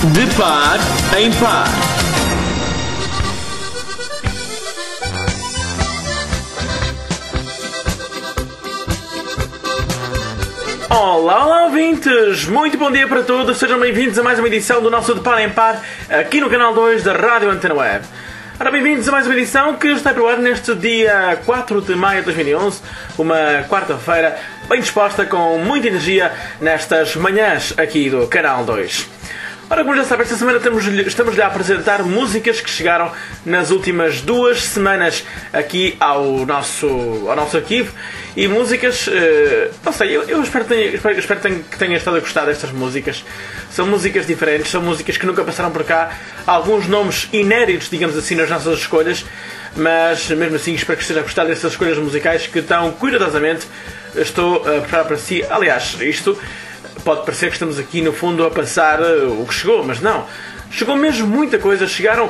De par em par. Olá, olá ouvintes! Muito bom dia para todos, sejam bem-vindos a mais uma edição do nosso De Par em Par, aqui no canal 2 da Rádio Antena Web. Ora, bem-vindos a mais uma edição que está para o ar neste dia 4 de maio de 2011, uma quarta-feira bem disposta, com muita energia nestas manhãs aqui do canal 2. Ora, como já sabem, esta semana estamos-lhe a apresentar músicas que chegaram nas últimas 2 semanas aqui ao nosso arquivo. E músicas, não sei, eu espero que tenha estado a gostar destas músicas. São músicas diferentes, são músicas que nunca passaram por cá. Há alguns nomes inéditos, digamos assim, nas nossas escolhas. Mas, mesmo assim, espero que esteja a gostar destas escolhas musicais que tão cuidadosamente estou a preparar para si. Aliás, isto pode parecer que estamos aqui, no fundo, a passar o que chegou, mas não. Chegou mesmo muita coisa, chegaram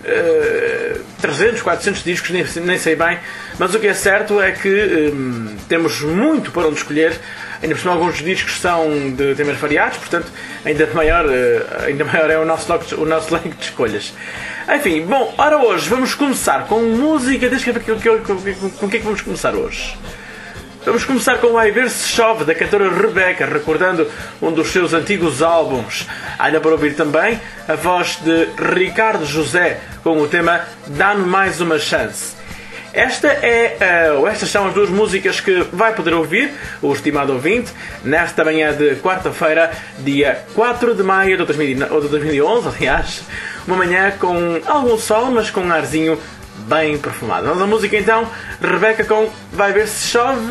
300, 400 discos, nem sei bem, mas o que é certo é que temos muito para onde escolher. Ainda por cima, alguns discos são de temas variados, portanto ainda maior é o nosso leque de escolhas. Enfim, bom, ora, hoje vamos começar com música. Com o que é que vamos começar hoje? Vamos começar com Vai Ver Se Chove, da cantora Rebeca, recordando um dos seus antigos álbuns. Ainda para ouvir também a voz de Ricardo José com o tema Dá-me Mais Uma Chance. Estas são as 2 músicas que vai poder ouvir, o estimado ouvinte, nesta manhã de quarta-feira, dia 4 de maio de 2011, aliás. Uma manhã com algum sol, mas com um arzinho bem perfumado. Vamos à música então. Rebeca com Vai Ver Se Chove.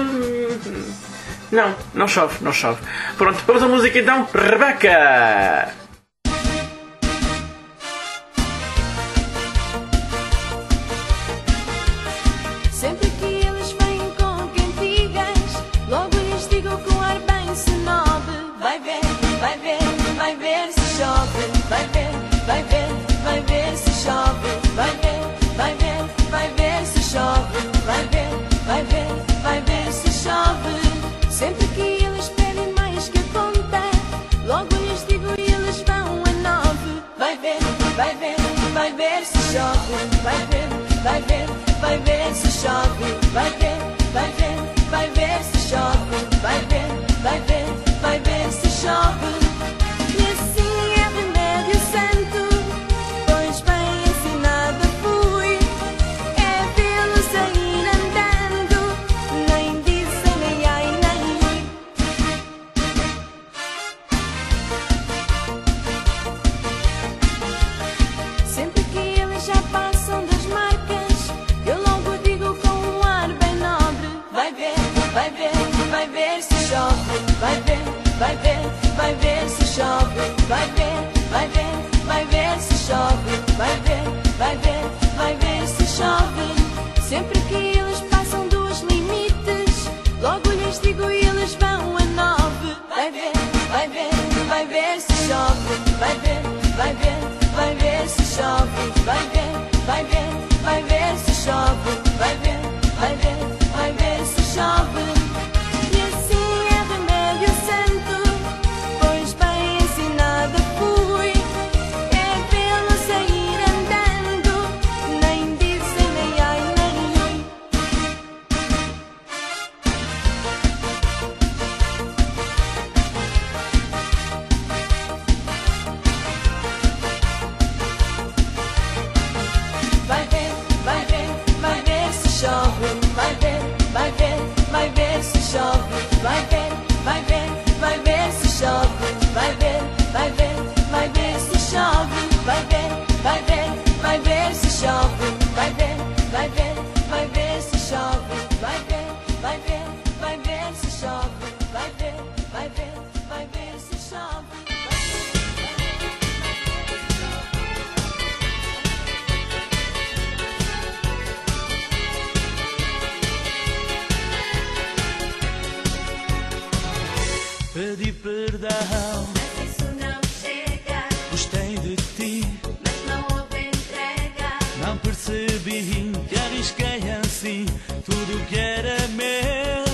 Não chove. Pronto, vamos à música então. Rebeca! Sempre que eles vêm com cantigas, logo lhes digo com ar bem senobre. Vai ver se chove. Vai ver se chove. Vai ver se chove. Vai ver se chove. Sempre que eles pedem mais que a conta, logo lhes digo e eles vão a 9. Vai ver se chove. Vai ver se chove. Vai ver se chove. Vai ver se chove. E assim é remédio santo, pois bem ensinada fui. É vê-lo sair andando, nem dizem nem ai nem ui. Sempre que eles já passam das marcas, eu logo digo com um ar bem nobre. Vai ver se chove. Vai ver se chove. Vai ver se chove. Vai ver se chove. Sempre que eles passam dos limites, logo lhes digo e eles vão a 9. Vai ver se chove. Vai ver se chove. Vai ver se chove. Vai ver se chove. E assim é remédio santo, pois bem ensinada fui. É vê-lo sair andando, nem dizem nem ai nem ui. Vai ver se chove. Vai ver se chove. Vai ver se chove. Vai ver se chove. Vai ver se chove. Vai ver se chove. Vai ver se chove. Vai ver se chove. Pedi perdão, Mas isso não chega, gostei de ti, mas não houve entrega. não percebi que arrisquei assim tudo que era meu.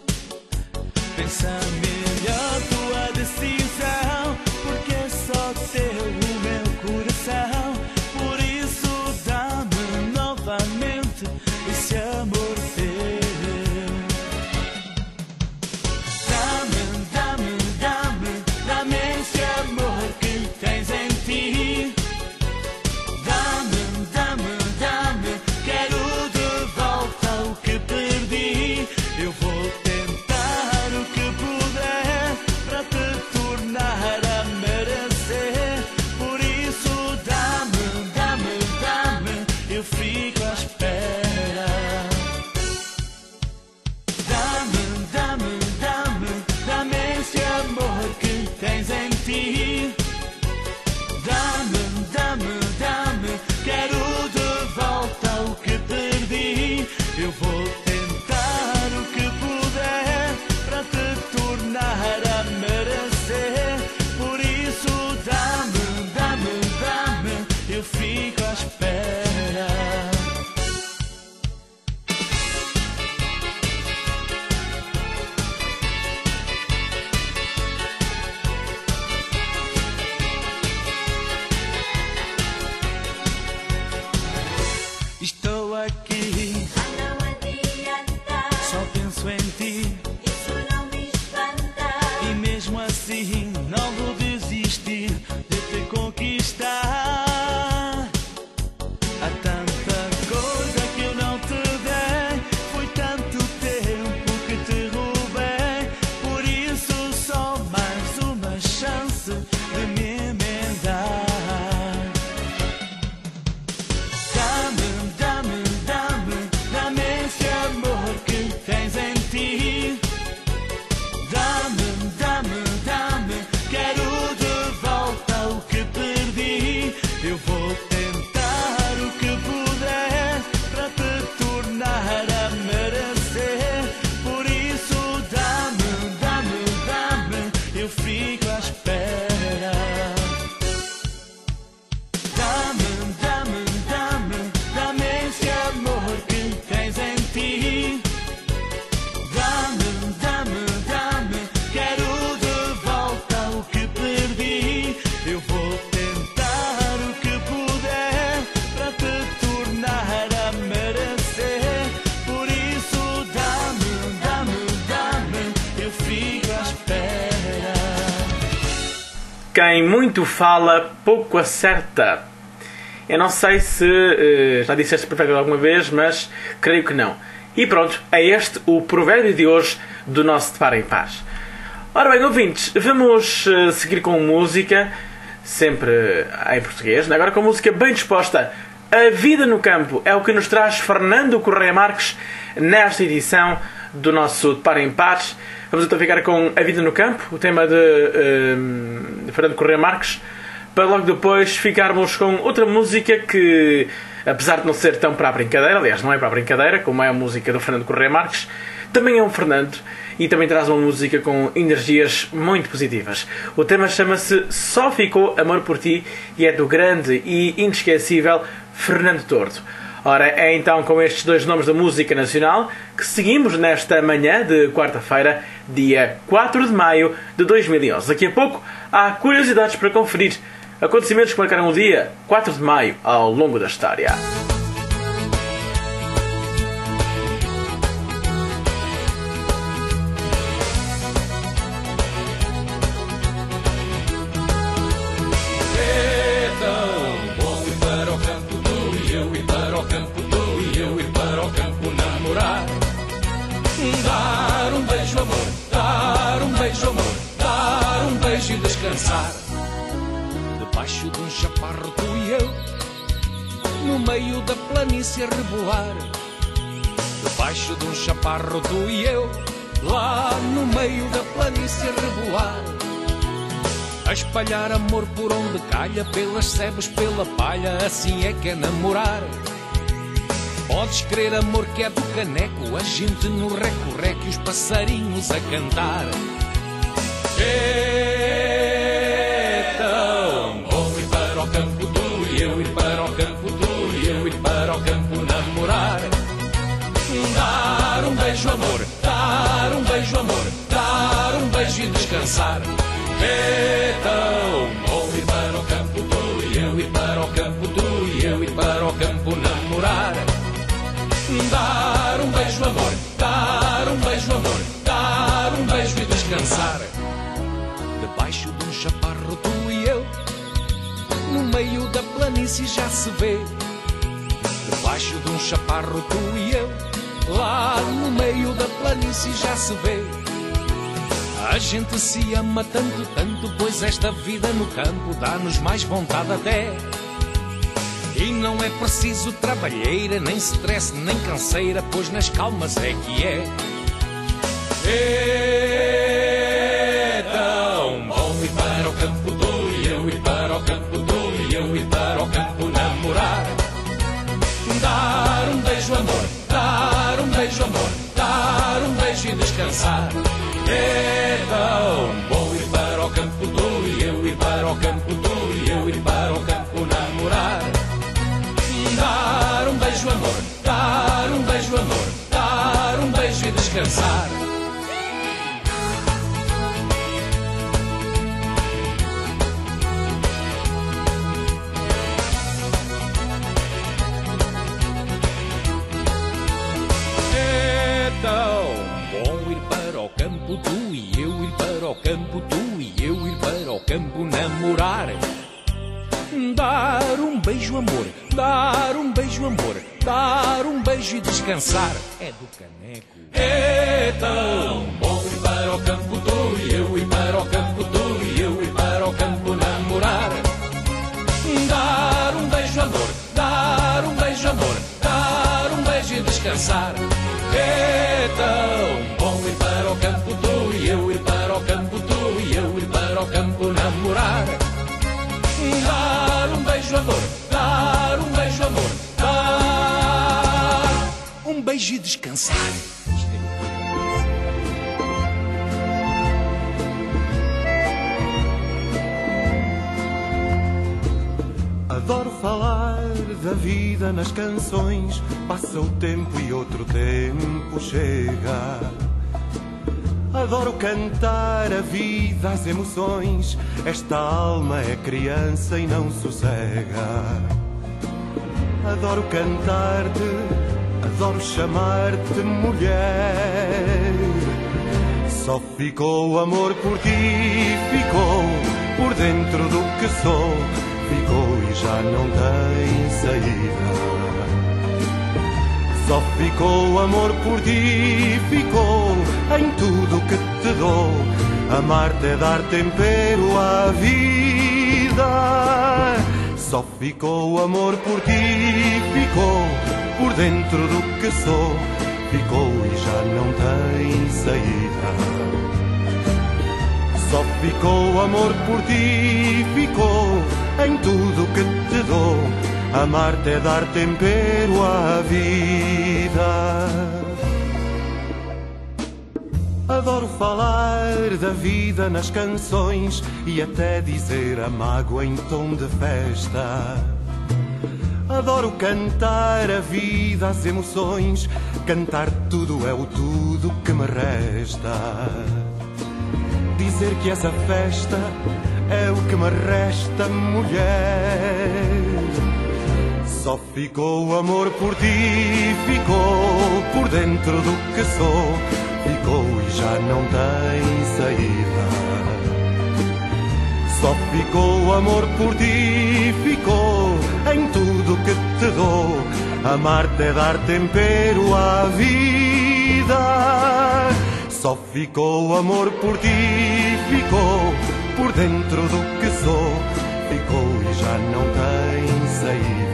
Pensa melhor tua decisão, porque só te à espera. Quem muito fala, pouco acerta. Eu não sei se já disse este provérbio alguma vez, mas creio que não. E pronto, é este o provérbio de hoje do nosso De Par em Par. Ora bem, ouvintes, vamos seguir com música, sempre em português, agora com música bem disposta. A vida no campo é o que nos traz Fernando Correia Marques nesta edição do nosso De Par em Par. Vamos então ficar com A Vida no Campo, o tema de Fernando Correia Marques, para logo depois ficarmos com outra música que, apesar de não ser tão para a brincadeira, aliás, não é para a brincadeira, como é a música do Fernando Correia Marques, também é um Fernando e também traz uma música com energias muito positivas. O tema chama-se Só Ficou Amor por Ti e é do grande e inesquecível Fernando Tordo. Ora, é então com estes dois nomes da música nacional que seguimos nesta manhã de quarta-feira, dia 4 de maio de 2011. Daqui a pouco há curiosidades para conferir, acontecimentos que marcaram o dia 4 de maio ao longo da história. Dar um beijo, amor, dar um beijo, amor, dar um beijo e descansar. Debaixo de um chaparro tu e eu, no meio da planície a rebolar. Debaixo de um chaparro tu e eu, lá no meio da planície a rebolar. A espalhar amor por onde calha, pelas sebes, pela palha, assim é que é namorar. Podes crer, amor, que é do caneco, a gente no recorreco e os passarinhos a cantar. É tão bom ir para o campo tu e eu, ir para o campo tu e eu, ir para o campo namorar. Dar um beijo, amor, dar um beijo, amor, dar um beijo e descansar. É tão bom ir para o campo tu e eu, ir para o campo tu e eu, ir para o campo namorar. Dar um beijo, amor, dar um beijo, amor, dar um beijo e descansar. Debaixo de um chaparro tu e eu, no meio da planície já se vê. Debaixo de um chaparro tu e eu, lá no meio da planície já se vê. A gente se ama tanto, tanto, pois esta vida no campo dá-nos mais vontade até. E não é preciso trabalheira, nem stress, nem canseira, pois nas calmas é que é. É tão bom ir para o campo tu e eu, ir para o campo tu e eu, ir para o campo namorar. Dar um beijo, amor, dar um beijo, amor, dar um beijo e descansar. É tão bom ir para o campo tu e eu, ir para o campo tu e eu, ir para o campo namorar. Dar um beijo, amor, dar um beijo, amor, dar um beijo e descansar. É tão bom ir para o campo tu e eu, ir para o campo tu e eu, ir para o campo namorar. Dar um beijo, amor, dar um beijo, amor, dar um beijo e descansar. É do caneco. É tão bom ir para o campo tu e eu, ir para o campo tu e eu, ir para o campo namorar. Dar um beijo, amor, dar um beijo, amor, dar um beijo e descansar. É tão bom ir para o campo tu e eu, ir para o campo tu e eu, ir para o campo namorar. Dar um beijo, amor, dar um beijo, amor, dar um beijo e descansar. Adoro falar da vida nas canções. Passa o tempo e outro tempo chega. Adoro cantar a vida, as emoções. Esta alma é criança e não sossega. Adoro cantar-te, adoro chamar-te mulher. Só ficou o amor por ti, ficou por dentro do que sou, ficou e já não tem saída. Só ficou o amor por ti, ficou em tudo que te dou. Amar-te é dar tempero à vida. Só ficou o amor por ti, ficou por dentro do que sou, ficou e já não tem saída. Só ficou o amor por ti, ficou em tudo que te dou. Amar-te é dar tempero à vida. Adoro falar da vida nas canções e até dizer a mágoa em tom de festa. Adoro cantar a vida, as emoções, cantar tudo é o tudo que me resta. Dizer que essa festa é o que me resta, mulher. Só ficou o amor por ti, ficou por dentro do que sou, ficou e já não tem saída. Só ficou o amor por ti, ficou em tudo que te dou. Amar-te é dar tempero à vida. Só ficou o amor por ti, ficou por dentro do que sou, ficou e já não tem saída.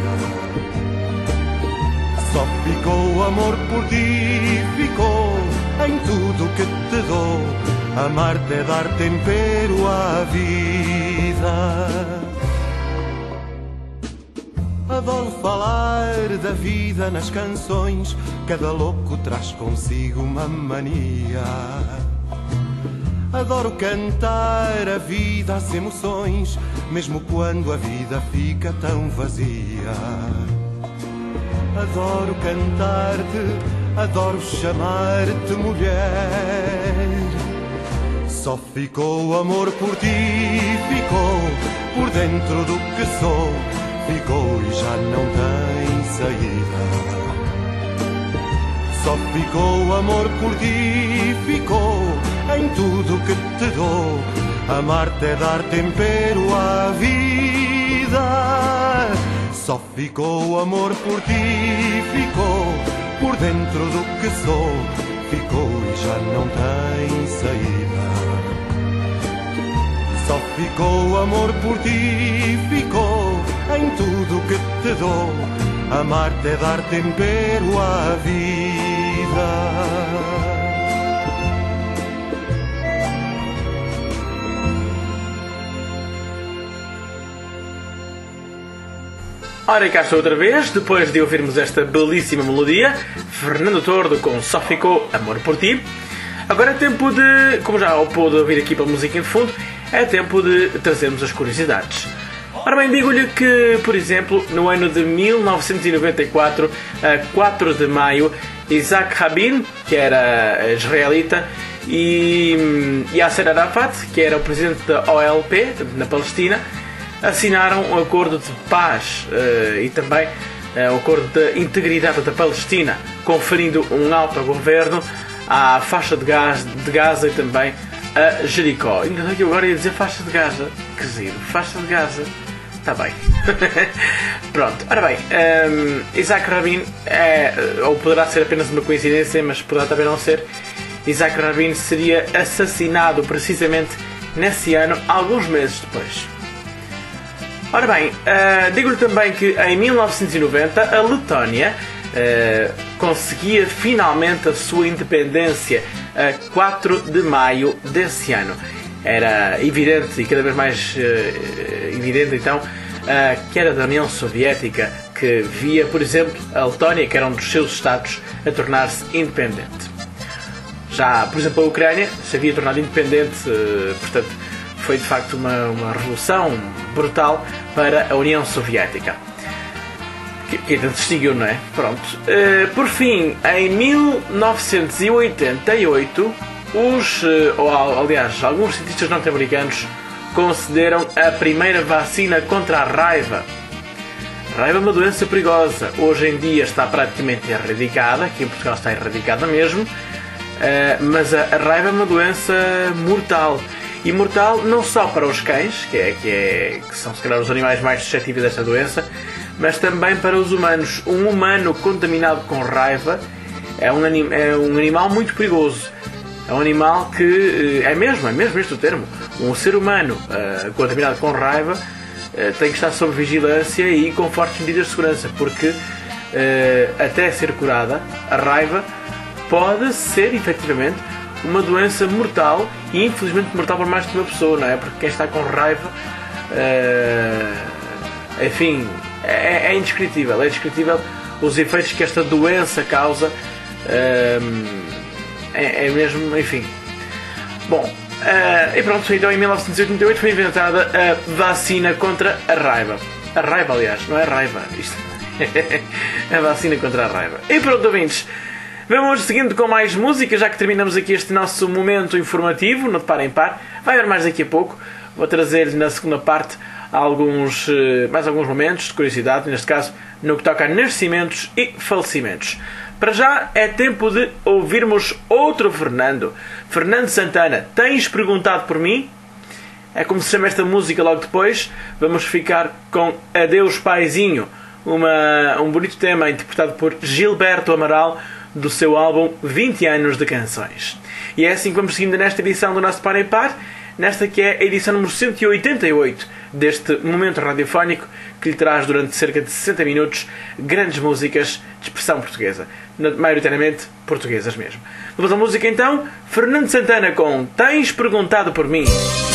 Só ficou o amor por ti, ficou em tudo que te dou. Amar-te é dar tempero à vida. Adoro falar da vida nas canções, cada louco traz consigo uma mania. Adoro cantar a vida, as emoções, mesmo quando a vida fica tão vazia. Adoro cantar-te, adoro chamar-te mulher. Só ficou o amor por ti, ficou por dentro do que sou, ficou e já não tem saída. Só ficou o amor por ti, ficou em tudo que te dou. Amar-te é dar tempero à vida. Só ficou o amor por ti, ficou por dentro do que sou, ficou e já não tem saída. Só ficou o amor por ti, ficou em tudo que te dou. Amar-te é dar tempero à vida. Ora, e cá estou outra vez, depois de ouvirmos esta belíssima melodia, Fernando Tordo com Só Ficou Amor por Ti. Agora é tempo de, como já pôde ouvir aqui pela musiquinha de fundo, é tempo de trazermos as curiosidades. Ora bem, digo-lhe que, por exemplo, no ano de 1994, a 4 de maio, Isaac Rabin, que era israelita, e Yasser Arafat, que era o presidente da OLP, na Palestina, assinaram um acordo de paz e também um acordo de integridade da Palestina, conferindo um autogoverno à faixa de Gaza e também a Jericó. Ainda que eu agora ia dizer faixa de Gaza. Que giro, faixa de Gaza. Está bem. Pronto, ora bem, Isaac Rabin ou poderá ser apenas uma coincidência, mas poderá também não ser. Isaac Rabin seria assassinado precisamente nesse ano, alguns meses depois. Ora bem, digo-lhe também que em 1990 a Letónia conseguia finalmente a sua independência a 4 de maio desse ano. Era evidente e cada vez mais evidente então que era da União Soviética que via, por exemplo, a Letónia, que era um dos seus estados, a tornar-se independente. Já, por exemplo, a Ucrânia se havia tornado independente, portanto, foi de facto uma revolução brutal para a União Soviética. Que ainda distinguiu, não é? Pronto. Por fim, em 1988, aliás, alguns cientistas norte-americanos concederam a primeira vacina contra a raiva. A raiva é uma doença perigosa. Hoje em dia está praticamente erradicada, aqui em Portugal está erradicada mesmo, mas a raiva é uma doença mortal. E mortal não só para os cães, que são se calhar os animais mais suscetíveis desta doença, mas também para os humanos. Um humano contaminado com raiva é um animal muito perigoso. É um animal que, é mesmo este o termo, um ser humano contaminado com raiva tem que estar sob vigilância e com fortes medidas de segurança, porque até ser curada, a raiva pode ser efetivamente uma doença mortal e infelizmente mortal para mais de uma pessoa, não é? Porque quem está com raiva, enfim, é indescritível. É indescritível os efeitos que esta doença causa. É mesmo, enfim. Bom, e pronto, então em 1988 foi inventada a vacina contra a raiva. A raiva, aliás, não é raiva. Isto a vacina contra a raiva. E pronto, ouvintes, vamos seguindo com mais música, já que terminamos aqui este nosso momento informativo no De Par em Par. Vai haver mais daqui a pouco. Vou trazer-lhe na segunda parte mais alguns momentos de curiosidade, neste caso no que toca a nascimentos e falecimentos. Para já é tempo de ouvirmos outro Fernando. Fernando Santana, tens perguntado por mim? É como se chama esta música logo depois. Vamos ficar com Adeus Paizinho, um bonito tema interpretado por Gilberto Amaral, do seu álbum 20 anos de canções. E é assim que vamos seguindo nesta edição do nosso Par em Par, nesta que é a edição número 188 deste momento radiofónico que lhe traz durante cerca de 60 minutos grandes músicas de expressão portuguesa, maioritariamente portuguesas mesmo. Vamos à música então, Fernando Santana com Tens Perguntado por Mim.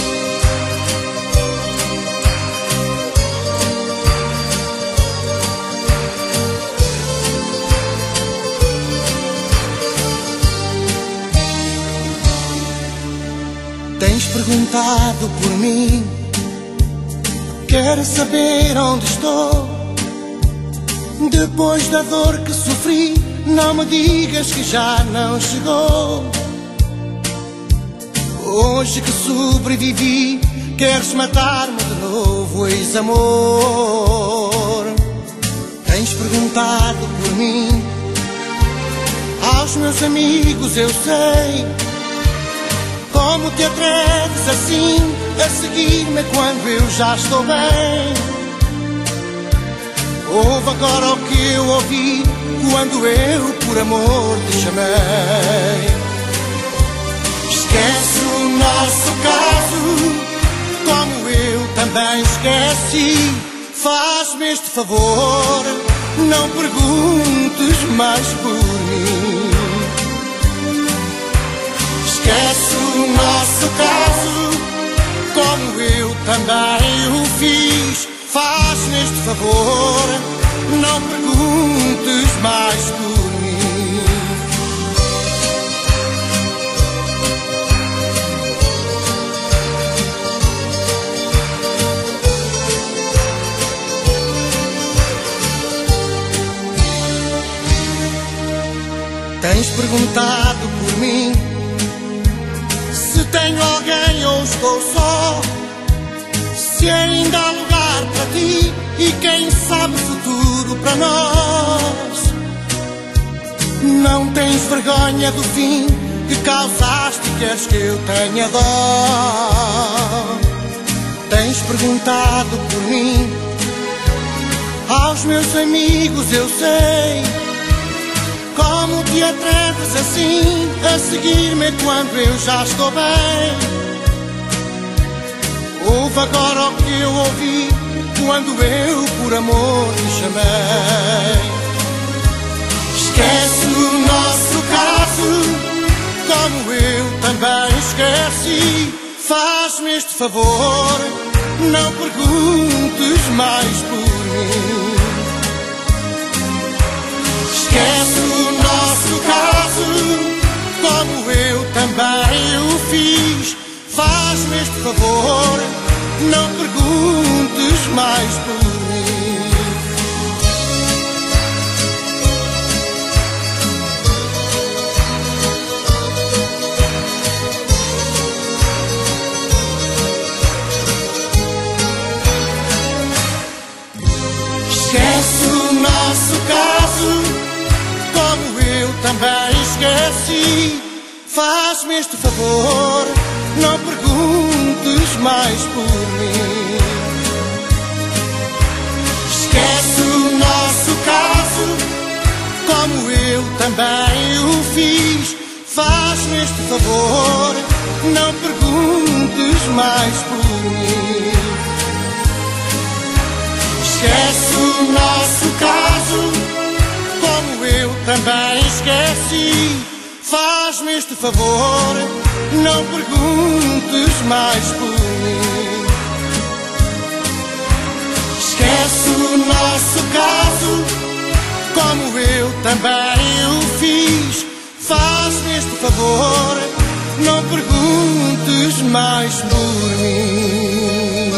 Tens perguntado por mim, queres saber onde estou. Depois da dor que sofri, não me digas que já não chegou. Hoje que sobrevivi, queres matar-me de novo, ex-amor. Tens perguntado por mim, aos meus amigos eu sei. Como te atreves assim a seguir-me quando eu já estou bem? Ouve agora o que eu ouvi quando eu por amor te chamei. Esquece o nosso caso, como eu também esqueci. Faz-me este favor, não perguntes mais por mim. Esquece o nosso caso, como eu também o fiz. Faz-me este favor, não perguntes mais por mim. Tens perguntado por mim, se tenho alguém ou estou só, se ainda há lugar para ti e quem sabe o futuro para nós. Não tens vergonha do fim que causaste e queres que eu tenha dó. Tens perguntado por mim, aos meus amigos eu sei. Como te atreves assim a seguir-me quando eu já estou bem? Ouve agora o que eu ouvi quando eu por amor te chamei. Esquece o nosso caso, como eu também esqueci. Faz-me este favor, não perguntes mais por mim. Esquece o nosso caso, como eu também o fiz. Faz-me este favor, não perguntes mais por mim. Esquece o nosso caso, como eu também esqueci. faz-me este favor, não perguntes mais por mim. Esquece o nosso caso, como eu também o fiz. Faz-me este favor, não perguntes mais por mim. Esquece o nosso caso, como eu também esqueci. Faz-me este favor, não perguntes mais por mim. Esquece o nosso caso, como eu também o fiz. Faz-me este favor, não perguntes mais por mim.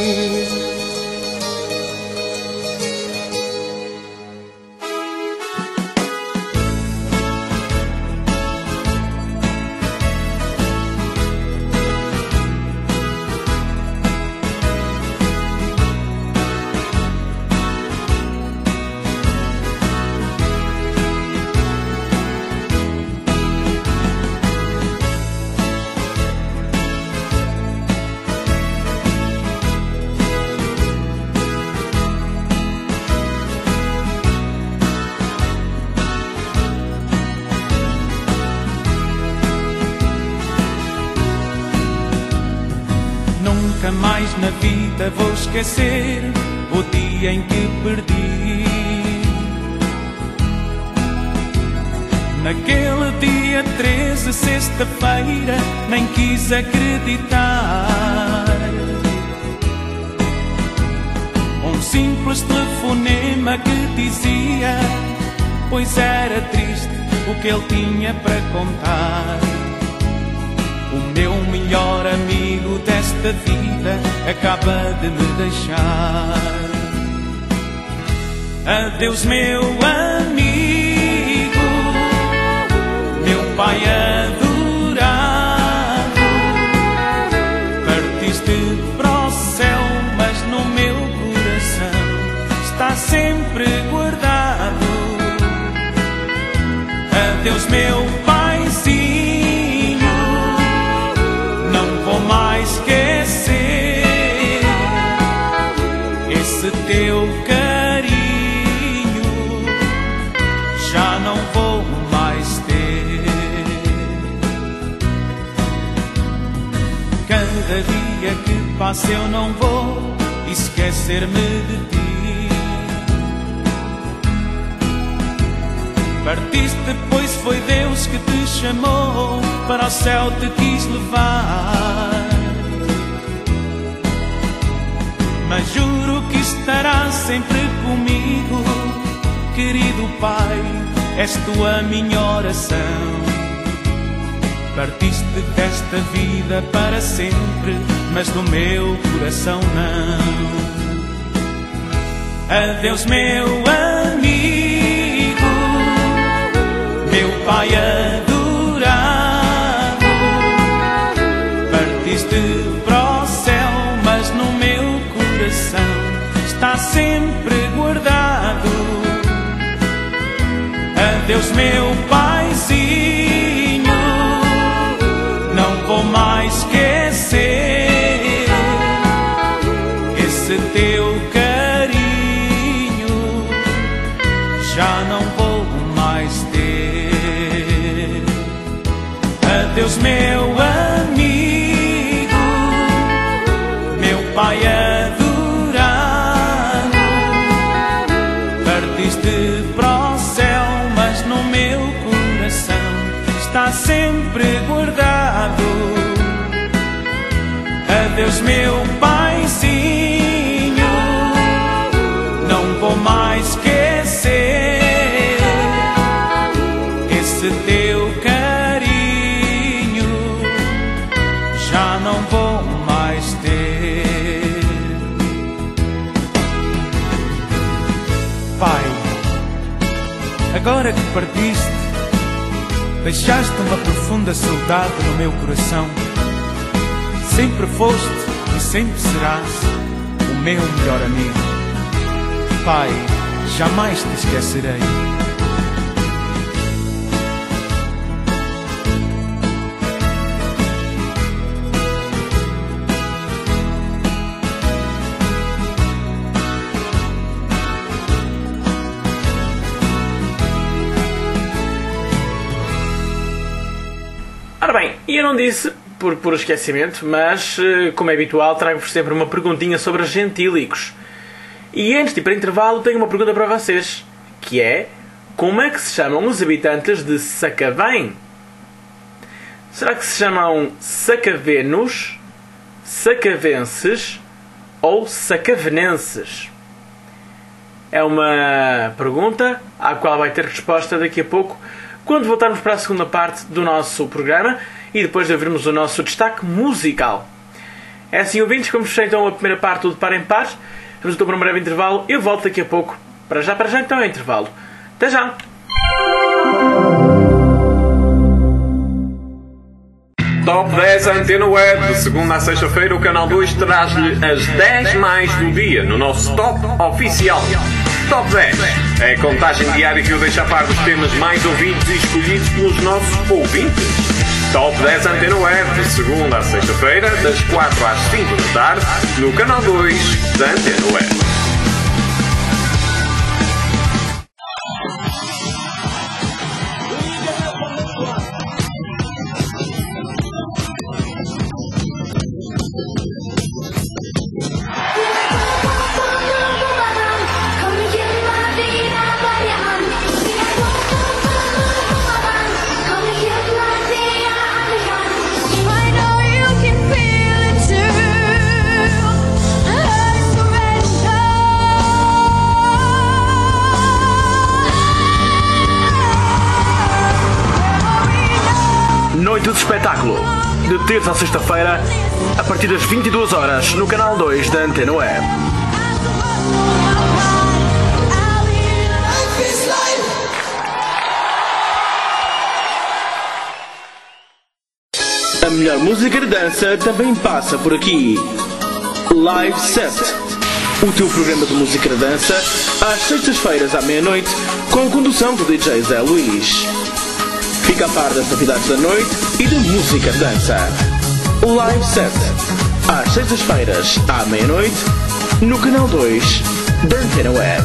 Nunca mais na vida vou esquecer o dia em que perdi. Naquele dia 13, sexta-feira, nem quis acreditar. Um simples telefonema que dizia, pois era triste o que ele tinha para contar. O meu melhor amigo desta vida acaba de me deixar. Adeus, meu amigo, meu pai adorado. Partiste para o céu, mas no meu coração está sempre guardado. Adeus, meu paizinho, não vou mais esquecer esse teu carinho, já não vou mais ter. Cada dia que passa eu não vou esquecer-me de ti. Partiste, pois foi Deus que te chamou, para o céu te quis levar. Mas juro que estarás sempre comigo, querido Pai, és tu a minha oração. Partiste desta vida para sempre, mas do meu coração não. Adeus, meu amigo, meu pai adorado. Partiste para o céu, mas no meu coração está sempre guardado. Adeus, meu paizinho, não vou mais esquecer esse teu carinho, já não vou mais ter. Adeus, meu amigo, meu pai adorado. Partiste para o céu, mas no meu coração está sempre guardado. Adeus, meu paizinho, não vou mais esquecer esse teu carinho, já não vou mais ter. Pai, agora que partiste, deixaste uma profunda saudade no meu coração. Sempre foste e sempre serás o meu melhor amigo. Pai, jamais te esquecerei. E eu não disse por esquecimento, mas, como é habitual, trago-vos sempre uma perguntinha sobre gentílicos. E antes de ir para intervalo, tenho uma pergunta para vocês, que é: como é que se chamam os habitantes de Sacavém? Será que se chamam sacavenos, sacavenses ou sacavenenses? É uma pergunta à qual vai ter resposta daqui a pouco, quando voltarmos para a segunda parte do nosso programa e depois de ouvirmos o nosso destaque musical. É assim, ouvintes, vamos fechar então a primeira parte do De Par em Par. Vamos então para um breve intervalo. Eu volto daqui a pouco. Para já então é intervalo. Até já! Top 10 Antena Web. De segunda a sexta-feira, o Canal 2 traz-lhe as 10 mais do dia no nosso Top Oficial. Top 10 é a contagem diária que o deixa a par dos temas mais ouvidos e escolhidos pelos nossos ouvintes. Top 10 Antena Web. De segunda a sexta-feira, das 4 às 5 da tarde, no Canal 2 da Antena Web. Noite de espetáculo, de terça a sexta-feira, a partir das 22 horas, no Canal 2 da Antena Web. A melhor música de dança também passa por aqui. Live Set, o teu programa de música de dança, às sextas-feiras à meia-noite, com a condução do DJ Zé Luís. Fica a par das novidades da noite e da música de dança. Live Set, às sextas-feiras à meia-noite, no Canal 2 da Antena Web.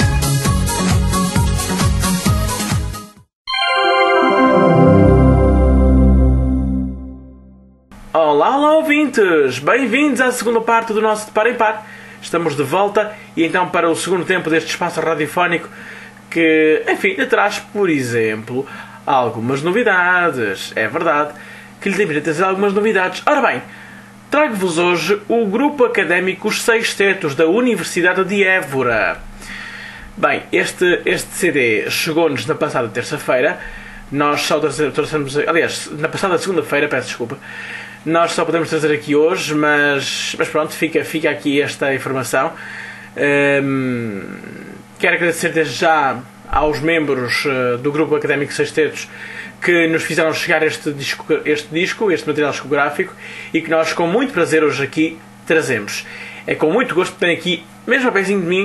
Olá ouvintes! Bem-vindos à segunda parte do nosso De Par em Par. Estamos de volta e então para o segundo tempo deste espaço radiofónico que, enfim, traz, por exemplo, algumas novidades. É verdade que lhe temos de trazer algumas novidades. Ora bem, trago-vos hoje o Grupo Académico Os Seis Tetos da Universidade de Évora. Bem, este CD chegou-nos na passada terça-feira. Nós só trouxemos... Aliás, na passada segunda-feira, peço desculpa. Nós só podemos trazer aqui hoje, mas pronto, fica aqui esta informação. Quero agradecer desde já aos membros do Grupo Académico Seis Tetos que nos fizeram chegar este material discográfico e que nós com muito prazer hoje aqui trazemos. É com muito gosto que tenho aqui, mesmo a pezinho de mim,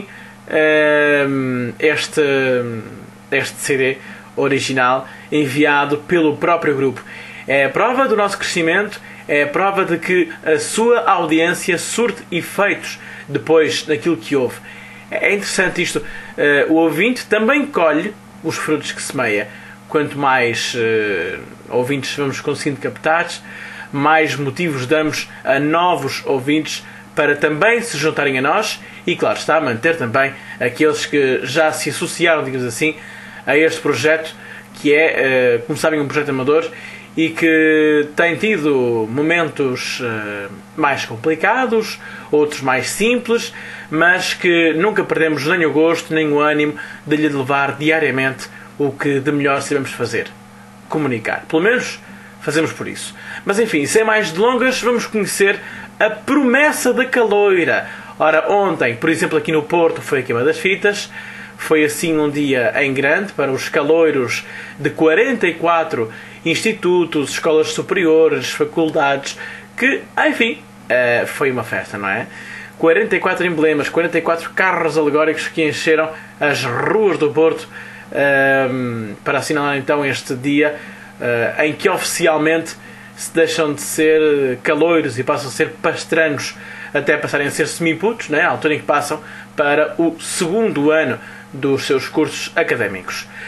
este CD original enviado pelo próprio grupo. É a prova do nosso crescimento, é a prova de que a sua audiência surte efeitos depois daquilo que ouve. É interessante isto. O ouvinte também colhe os frutos que semeia. Quanto mais ouvintes vamos conseguindo captar, mais motivos damos a novos ouvintes para também se juntarem a nós e, claro está, manter também aqueles que já se associaram, digamos assim, a este projeto que é, como sabem, um projeto amador e que tem tido momentos mais complicados, outros mais simples, mas que nunca perdemos nem o gosto, nem o ânimo de lhe levar diariamente o que de melhor sabemos fazer. Comunicar. Pelo menos fazemos por isso. Mas enfim, sem mais delongas, vamos conhecer a promessa da caloira. Ora, ontem, por exemplo, aqui no Porto, foi a queima das fitas. Foi assim um dia em grande para os caloiros de 44 institutos, escolas superiores, faculdades, que, enfim, foi uma festa, não é? 44 emblemas, 44 carros alegóricos que encheram as ruas do Porto para assinalar então este dia em que oficialmente se deixam de ser caloiros e passam a ser pastranos até passarem a ser semiputos, né? À altura em que passam para o segundo ano dos seus cursos académicos.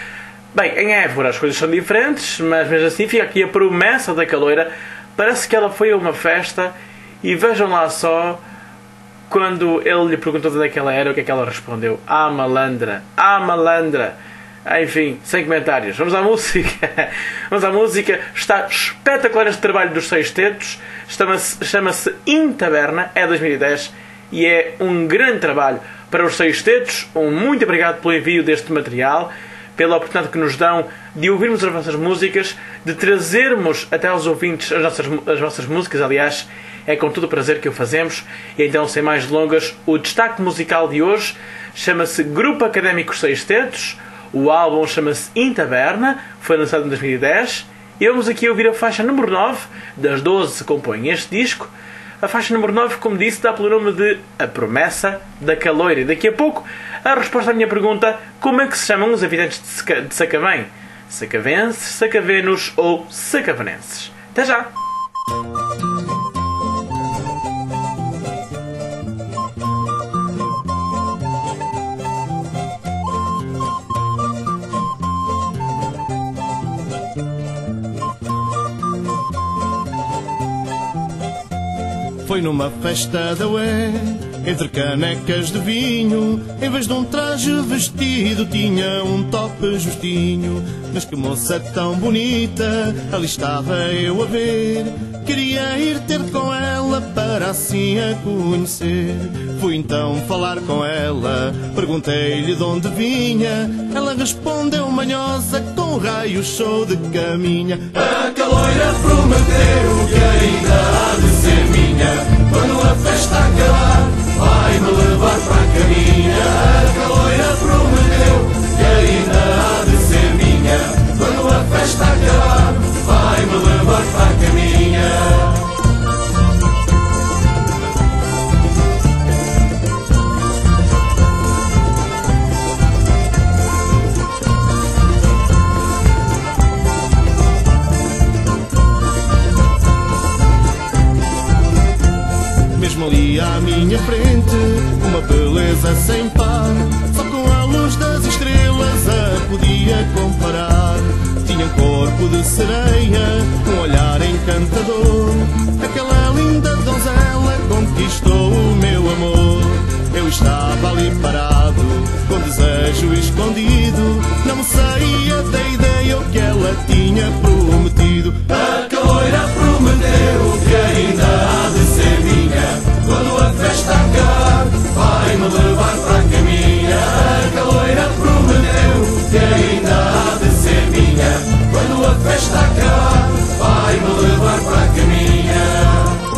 Bem, em Évora as coisas são diferentes, mas mesmo assim fica aqui a promessa da caloira. Parece que ela foi a uma festa e vejam lá só, quando ele lhe perguntou de onde é que ela era, o que é que ela respondeu? Ah, malandra! Ah, malandra! Enfim, sem comentários. Vamos à música. Vamos à música. Está espetacular este trabalho dos Seis Tetos. Chama-se Intaberna. É 2010 e é um grande trabalho para os Seis Tetos. Muito obrigado pelo envio deste material, pela oportunidade que nos dão de ouvirmos as vossas músicas, de trazermos até aos ouvintes as vossas músicas. Aliás, é com todo o prazer que o fazemos. E então, sem mais delongas, o destaque musical de hoje chama-se Grupo Académico Seis Tetos. O álbum chama-se Intaberna, foi lançado em 2010. E vamos aqui ouvir a faixa número 9, das 12 que compõem este disco. A faixa número 9, como disse, dá pelo nome de A Promessa da Caloira. E daqui a pouco, a resposta à minha pergunta: como é que se chamam os habitantes de Sacavém? Sacavenses, sacavenos ou sacavenenses? Até já! Foi numa festa da ué, entre canecas de vinho, em vez de um traje vestido tinha um top justinho. Mas que moça tão bonita, ali estava eu a ver. Queria ir ter com ela para assim a conhecer. Fui então falar com ela, perguntei-lhe de onde vinha. Ela respondeu manhosa, com raio show de caminha. A caloira prometeu que ainda há de ser minha. Quando a festa acabar, vai-me levar para a caminha. A caloira prometeu que ainda há de ser minha. Quando a festa acabar, vai-me levar para a caminha. Ali à minha frente, uma beleza sem par, só com a luz das estrelas a podia comparar. Tinha um corpo de sereia, um olhar encantador. Aquela linda donzela conquistou o meu amor. Eu estava ali parado, com desejo escondido. Não me saía da ideia o que ela tinha prometido. A caloira prometeu que ainda há de ser minha. Quando a festa acabar, vai-me levar para a caminha. A caloira prometeu que ainda há de ser minha. Quando a festa acabar, vai-me levar para a caminha.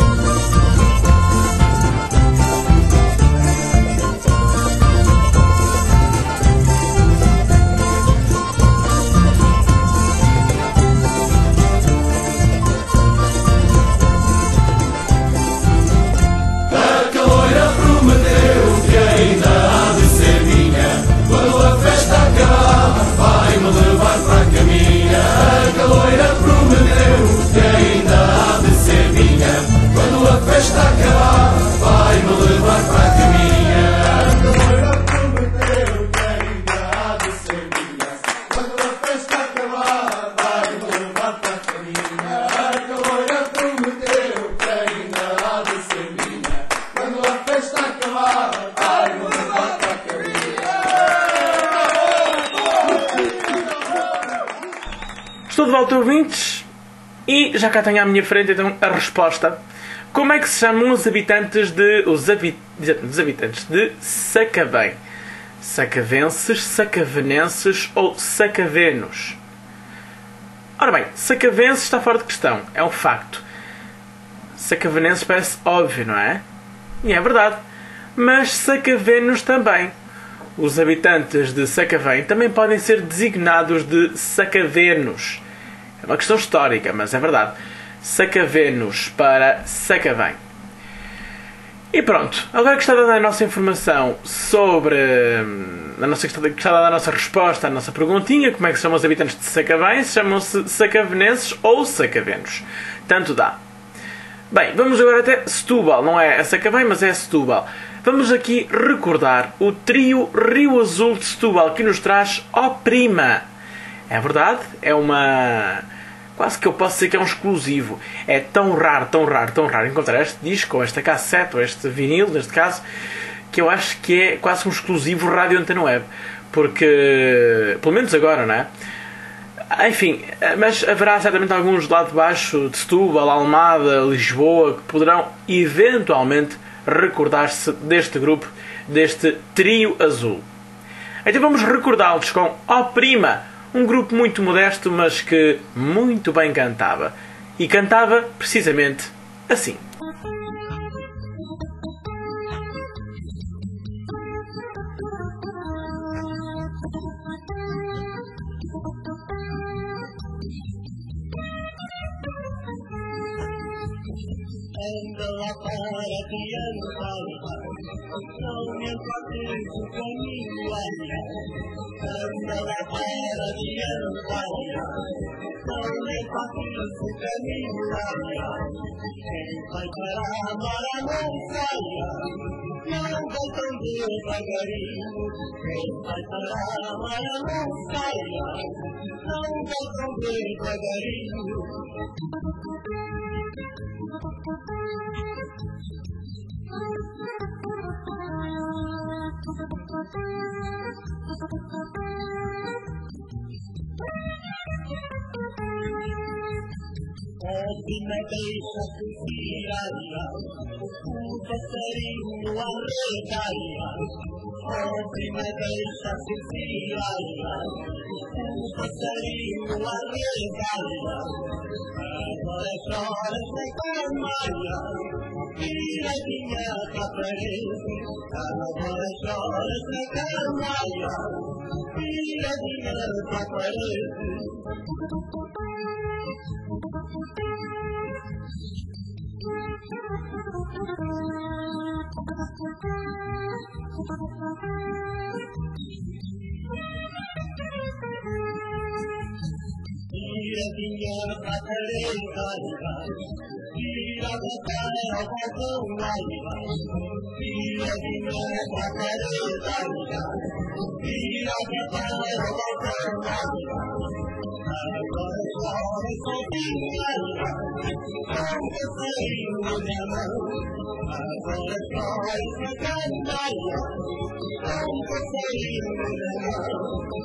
Estou de volta, ouvintes, e já cá tenho à minha frente então a resposta. Como é que se chamam os habitantes de Sacavém? Sacavenses, sacavenenses ou sacavenos? Ora bem, sacavenses está fora de questão, é um facto. Sacavenenses parece óbvio, não é? E é verdade. Mas sacavenos também. Os habitantes de Sacavém também podem ser designados de sacavenos. É uma questão histórica, mas é verdade. Sacavenos para Sacavém. E pronto, agora que está dada a nossa informação sobre... que está dada a nossa resposta à nossa perguntinha, como é que se chamam os habitantes de Sacavém, se chamam-se sacavenenses ou sacavenos. Tanto dá. Bem, vamos agora até Setúbal. Não é a Sacavém, mas é a Setúbal. Vamos aqui recordar o trio Rio Azul de Setúbal, que nos traz Ó Prima. É verdade, é uma... quase que eu posso dizer que é um exclusivo. É tão raro encontrar este disco, ou esta cassete, ou este vinil, neste caso, que eu acho que é quase um exclusivo Rádio Antena Web. Porque, pelo menos agora, não é? Enfim, mas haverá certamente alguns lá de baixo, de Setúbal, Almada, Lisboa, que poderão eventualmente recordar-se deste grupo, deste trio azul. Então vamos recordá-los com Ó Prima, um grupo muito modesto, mas que muito bem cantava. E cantava precisamente assim. Anda lá para criança, não me encontres o caminho, anda lá para criança, não me encontres o caminho, quem vai para amar a não saia, não vai tão devagarinho, quem vai para amar a não saia, não vai tão devagarinho. Prima deixa-se tirar, o passarinho arregaia. Prima deixa-se tirar, o passarinho arregaia. Agora choras na camanha, tiradinha da parede. Agora choras na camanha, tiradinha da parede. Tiradinha da parede, tira da cara do laiva. Tiradinha da parede, tira da cara do laiva. Agora chora sozinha, com o passarinho na mão. Agora chora sozinha, com o passarinho na mão.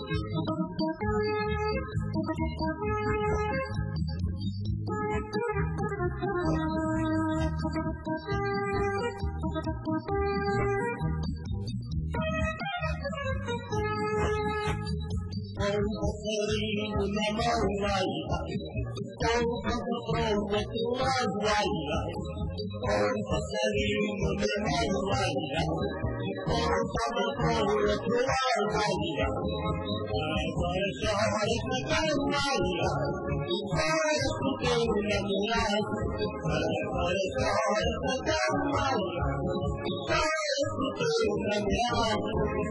Com o passarinho na mão, ai, ai. Com o outro lado, ai, ai. Com o passarinho na mão, ai, ai. Com o outro lado, ai, ai. Agora chora na cama, ai, ai. Chora com teu namorado. Agora chora na cama, ai, ai. Chora com teu namorado.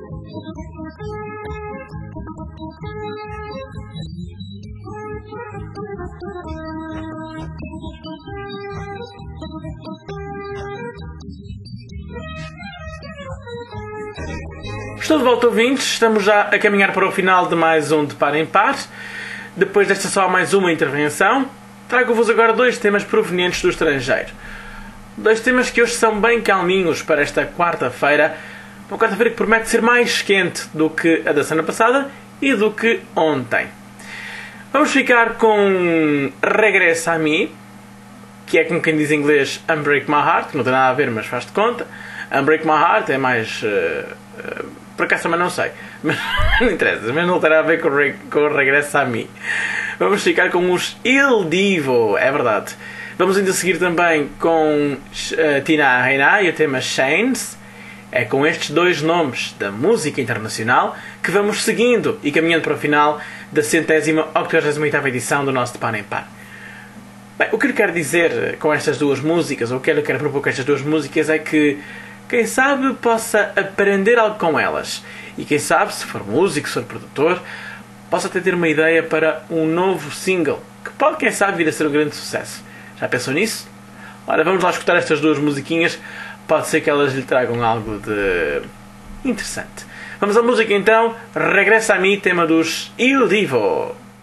Estou de volta, ouvintes. Estamos já a caminhar para o final de mais um De Par em Par. Depois desta só mais uma intervenção, trago-vos agora dois temas provenientes do estrangeiro. Dois temas que hoje são bem calminhos para esta quarta-feira. Uma quarta-feira que promete ser mais quente do que a da semana passada e do que ontem. Vamos ficar com Regressa a mim, que é como quem diz em inglês Unbreak My Heart, que não tem nada a ver, mas faz de conta. Unbreak My Heart é mais... por acaso também não sei, mas não interessa, mas não terá a ver com Regressa a mim. Vamos ficar com os Il Divo, é verdade. Vamos ainda seguir também com Tina Arena e o tema Chains. É com estes dois nomes da música internacional que vamos seguindo e caminhando para o final da 188ª edição do nosso De Par em Par. Bem, o que eu quero dizer com estas duas músicas, ou o que eu quero propor com estas duas músicas, é que quem sabe possa aprender algo com elas. E quem sabe, se for músico, se for produtor, possa até ter uma ideia para um novo single, que pode, quem sabe, vir a ser um grande sucesso. Já pensou nisso? Ora, vamos lá escutar estas duas musiquinhas. Pode ser que elas lhe tragam algo de interessante. Vamos à música então. Regressa a mim, tema dos Il Divo.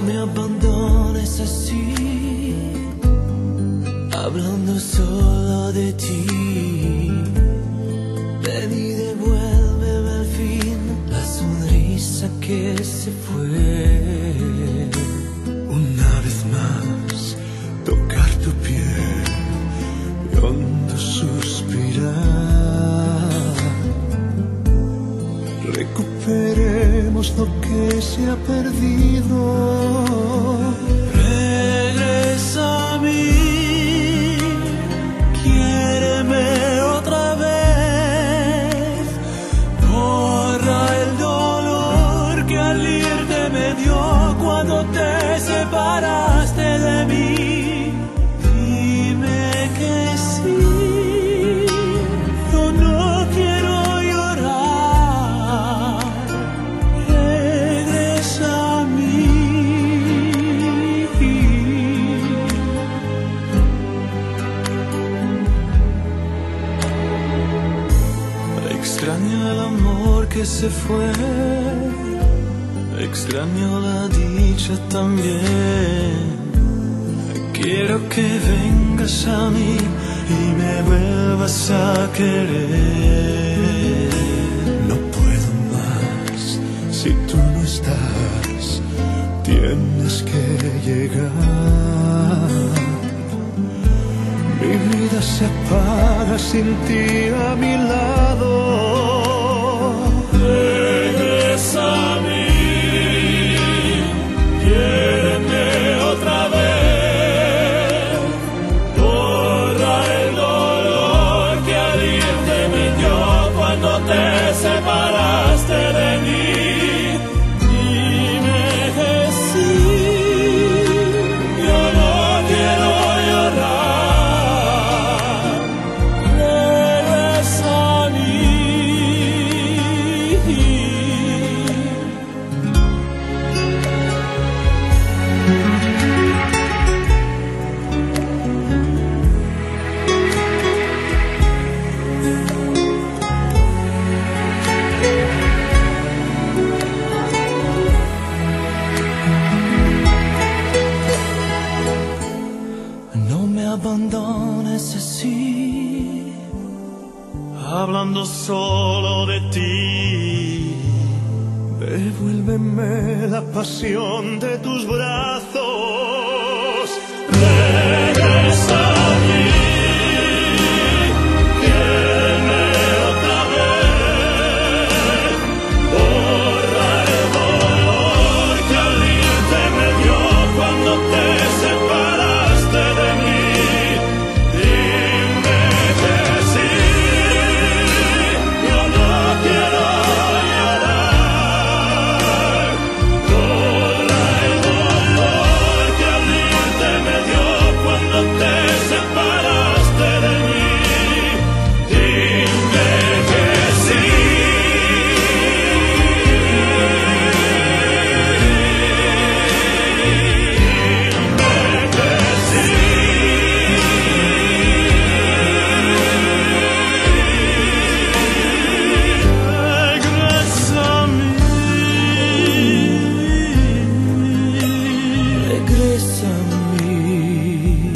me abandones así, hablando solo de ti. Ven y devuélveme al fin la sonrisa que se fue. Una vez más, tocar tu piel y hondo suspirar. Recuperemos lo que se ha perdido. Regresa a mí, quiéreme otra vez. Borra el dolor que al irte me dio cuando te separaste de mí. Dime que sí, yo no quiero llorar. Regresa a mí. Extraño el amor que se fue, extraño la dicha también. Quiero que vengas a mí y me vuelvas a querer. No puedo más si tú no estás, tienes que llegar. Mi vida se apaga sin ti a mi lado. Regresa a mí, quiéreme otra vez. Borra el dolor que al irte me dio cuando te separaste de mí. Dime que sí, yo no quiero llorar. Regresa a mí. No me abandones así, hablando solo de ti. Devuélveme la pasión de tus brazos. Regresa a mí, quiéreme otra vez. Borra el dolor que al irte me dio cuando te separaste de mí. Dime que sí, yo no quiero llorar. Borra el dolor que al irte me dio cuando te separaste de mí. Dime que sí. Regresa a mí. Regresa a mí.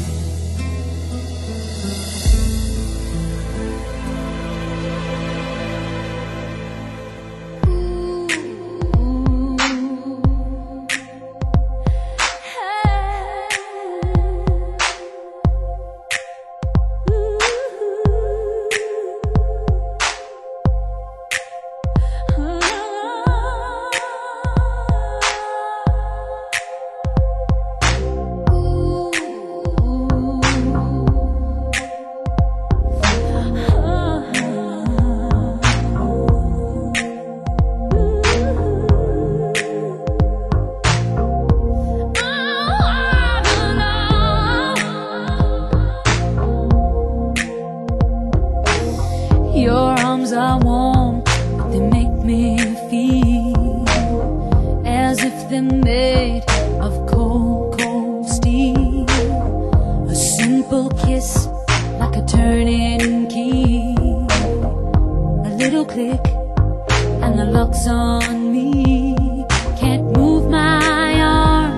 Your arms are warm, but they make me feel as if they're made of cold, cold steel. A simple kiss like a turning key. A little click and the lock's on me. Can't move my arms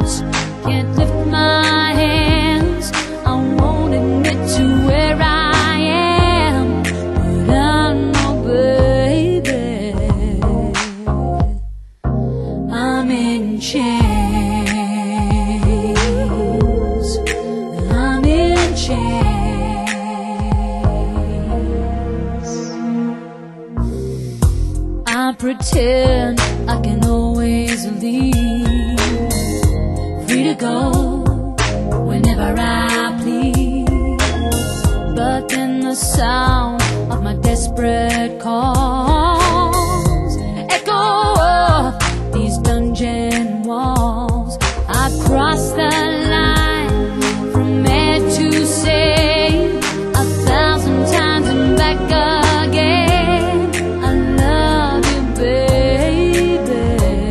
pretend I can always leave, free to go whenever I please. But then the sound of my desperate calls echo off these dungeon walls. I cross the line from mad to sane 1,000 times and back again. I love you, baby.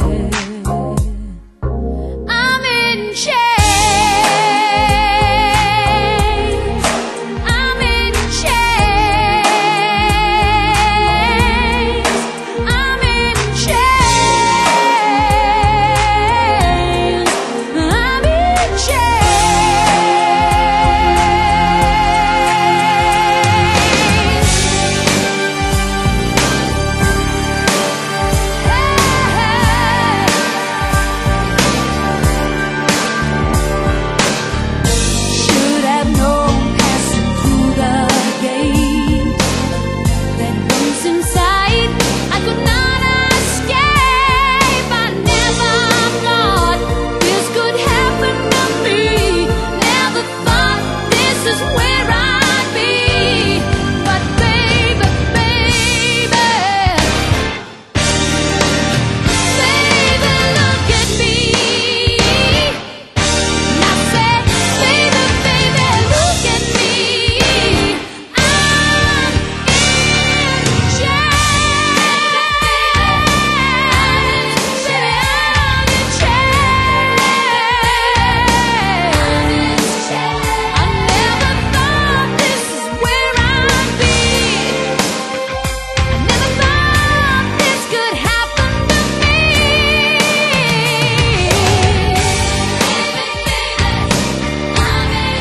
I'm in chains. I'm in chains. I'm in chains. I'm in should have known passing through the gate that once inside I could not escape. I never thought this could happen to me. Never thought this is where I'd be. But baby, baby, baby, look at me. I said, baby, baby, look at me. I'm in chains. Baby, I'm in chains. I never thought this is where I'd be. I never thought this could happen to me. I'm in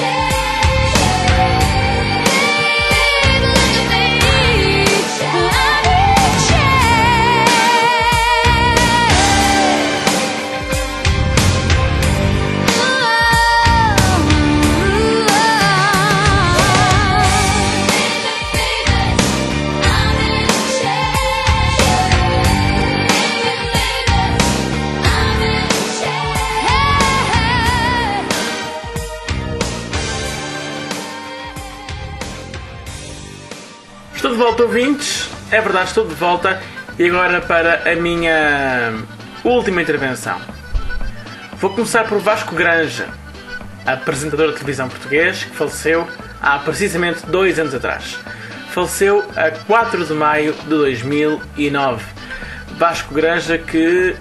Estou de volta, ouvintes. É verdade, estou de volta. E agora para a minha última intervenção. Vou começar por Vasco Granja, apresentador de televisão português, que faleceu há precisamente 2 anos atrás. Faleceu a 4 de maio de 2009. Vasco Granja que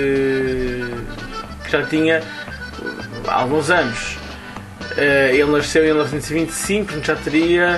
já tinha alguns anos. Ele nasceu em 1925, já teria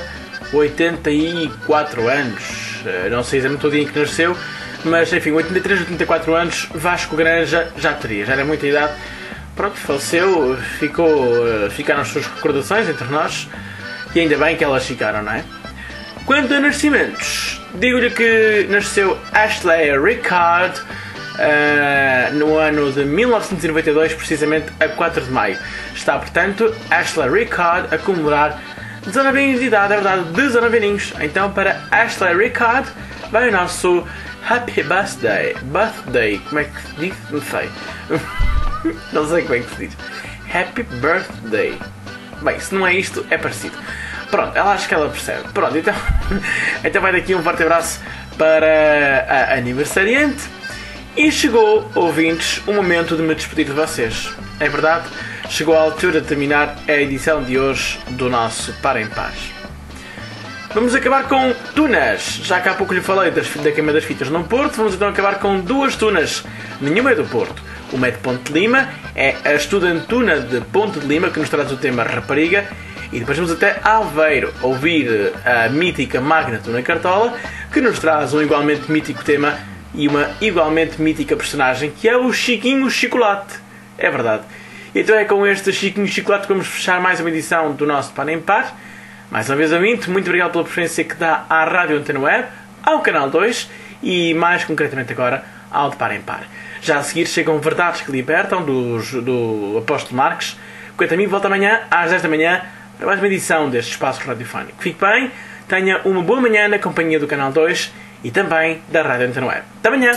84 anos. Não sei exatamente o dia em que nasceu, mas enfim, 83, 84 anos, Vasco Granja já teria, já era muita idade. Pronto, faleceu, ficaram as suas recordações entre nós, e ainda bem que elas ficaram, não é? Quanto a nascimentos, digo-lhe que nasceu Ashley Ricard no ano de 1992, precisamente a 4 de maio. Está, portanto, Ashley Ricard a comemorar 19 anos de idade, é verdade, 19 aninhos. Então, para Ashley Ricard, vai o nosso Happy Birthday. Birthday, como é que se diz? Não sei. Não sei como é que se diz. Happy Birthday. Bem, se não é isto, é parecido. Pronto, ela acho que ela percebe. Pronto, então vai daqui um forte abraço para a aniversariante. E chegou, ouvintes, o momento de me despedir de vocês. É verdade, chegou a altura de terminar a edição de hoje do nosso Para em Paz. Vamos acabar com tunas. Já que há pouco lhe falei da queima das fitas no Porto, vamos então acabar com 2 tunas. Nenhuma é do Porto. Uma é de Ponte de Lima, é a estudantuna de Ponte de Lima que nos traz o tema Rapariga. E depois vamos até Aveiro ouvir a mítica Magna Tuna Cartola, que nos traz um igualmente mítico tema e uma igualmente mítica personagem, que é o Chiquinho Chocolate. É verdade. Então é com este Chiquinho Chocolate que vamos fechar mais uma edição do nosso Par em Par. Mais uma vez, ouvinte, muito obrigado pela preferência que dá à Rádio Antena Web, ao Canal 2 e mais concretamente agora ao de Par em Par. Já a seguir chegam Verdades que Libertam do Apóstolo Marques. Quanto a mim, volta amanhã às 10 da manhã para mais uma edição deste espaço radiofónico. Fique bem, tenha uma boa manhã na companhia do Canal 2 e também da Rádio Antena Web. Até amanhã!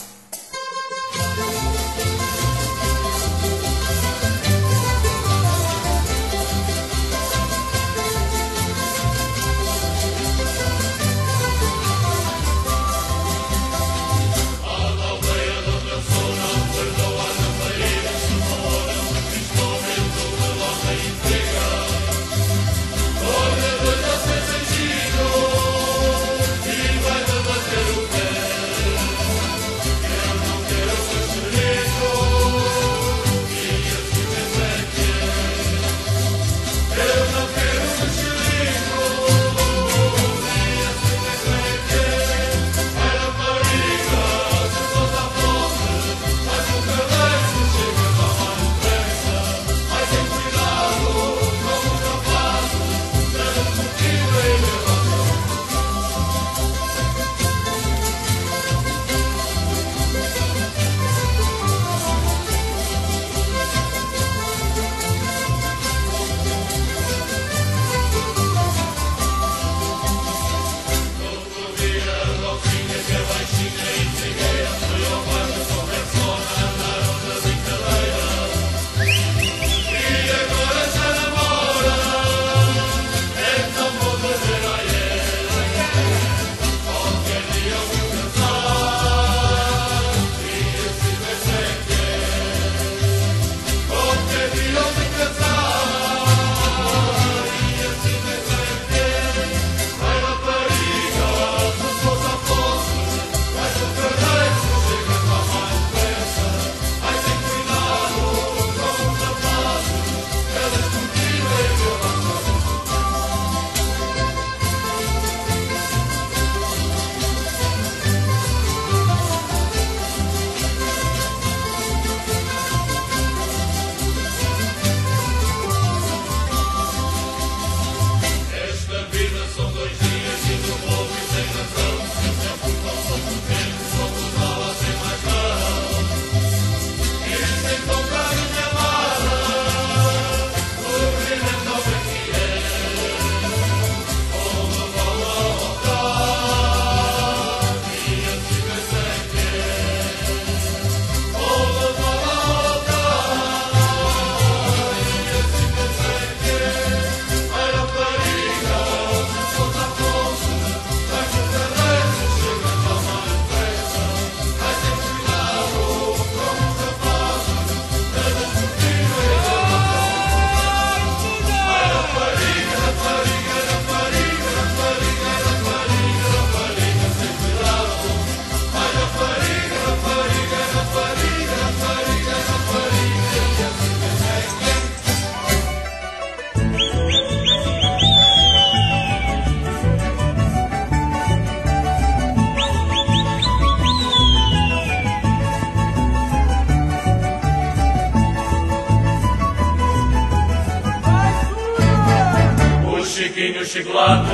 Chiquinho Chocolate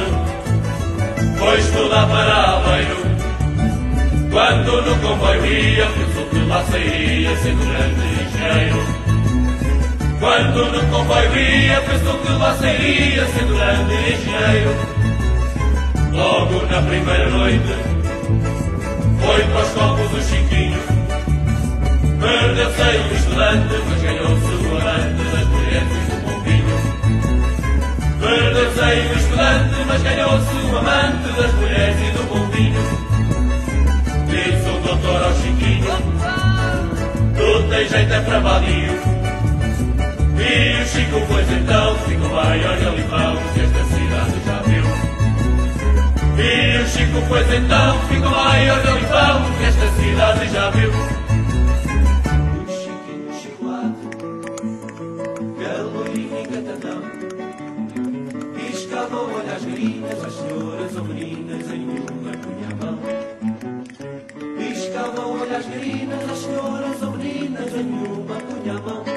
foi estudar para Aveiro. Quando no comboio ia, pensou que lá sairia sendo grande engenheiro. Quando no comboio ia, pensou que lá sairia sendo grande engenheiro. Logo na primeira noite foi para os copos do Chiquinho. Perdeu-se o estudante, mas ganhou-se o amante das mulheres do pombinho. Perdeu-se o estudante, mas ganhou-se o amante das mulheres e do pombinho. Disse o doutor ao Chiquinho: tu tens jeito é para vadio. E o Chico, pois então, ficou maior e alivão que esta cidade já viu. E o Chico, pois então, ficou maior e alivão que esta cidade já viu. O Chiquinho Chocolate, galorinho e catadão, piscava o olho às garinas, às senhoras ou meninas, em uma punha a mão. Piscava o olho às garinas, às senhoras ou meninas, em uma punha a mão.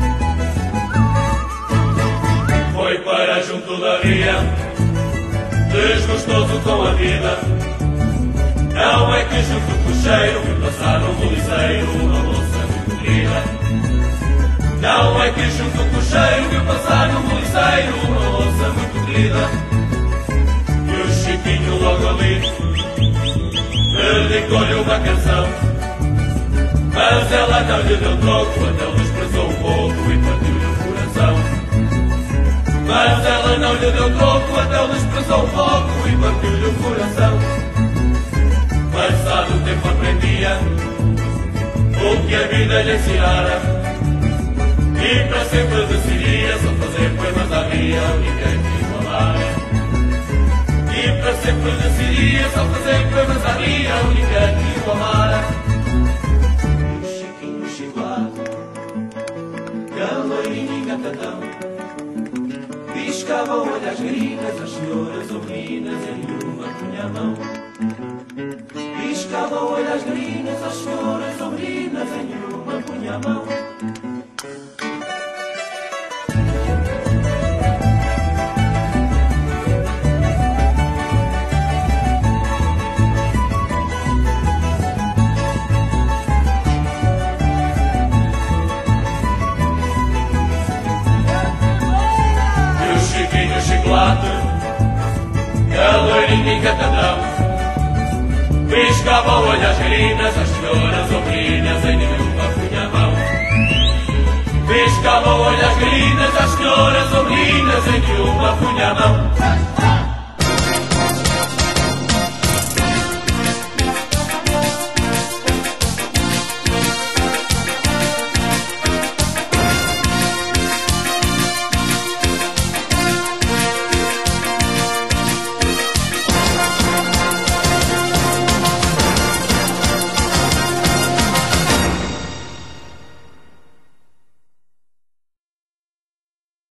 Foi para junto da via, desgostoso com a vida. Não é que junto com o cheiro vi passar um boliceiro, uma moça muito querida. Não é que junto com o cheiro vi passar um boliceiro, uma moça muito querida. E o Chiquinho logo ali dedicou-lhe uma canção, mas ela não lhe deu troco, até o desprezou um pouco e partiu-lhe o coração. Mas ela não lhe deu troco, até o desprezou um pouco e partiu-lhe o coração. Passado o tempo aprendia o que a vida lhe ensinara, e para sempre decidia só fazer poemas à via, ninguém quis amara. E para sempre decidia só fazer poemas à via, ninguém quis amara. E o Chiquinho chibado, caloirinho engatadão, piscava o olho às garinas, as senhoras ou meninas, em uma punha a mão. Piscava o olho às garinas, as senhoras ou meninas, em uma punha a mão. E o Chiquinho Chocolate, caloirinho engatadão, piscava o olho às garinas, as senhoras ou meninas, em nenhuma punha a mão. Piscava o olho às garinas, as senhoras ou meninas, em nenhuma punha a mão.